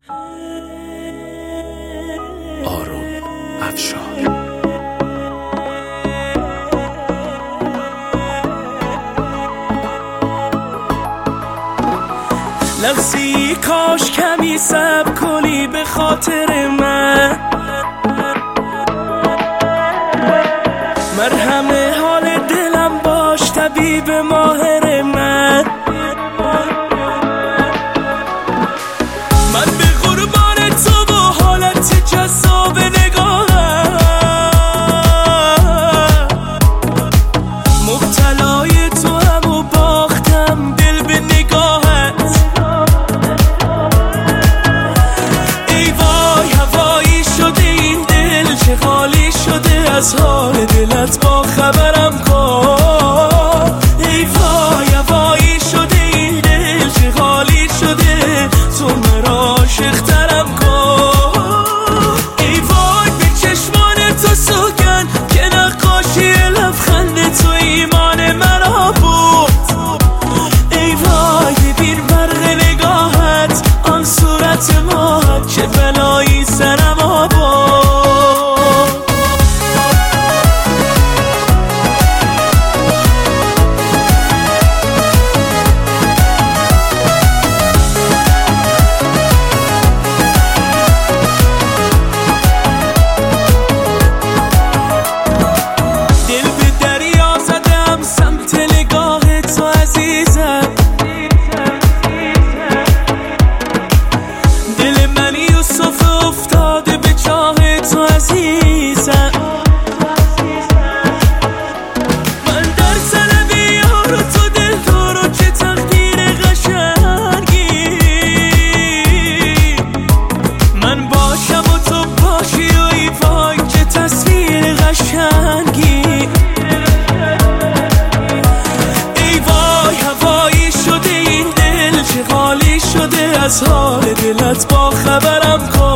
آروم افشار. لحظی کاش کمی صبر کنی به خاطر من، مرهم حال دلم باش طبیب ماهر من. من به قربان تو و حالت جذاب نگاهم، مبتلای تو هم و باختم دل به نگاهت. ای وای هوایی شده این دل، چه خالی شده از حال دلت با خبرم کن. ای وای هوایی شده این دل، چه خالی شده تو مرا عاشق‌ترم کن. ای وای به چشمان تو سوگن که نقاشی لبخند تو ایمان مرا بود. ای وای ببین برق نگاهت آن صورت ماهت، چه بلایی سرم آورد. از حال دلت با خبرم کن.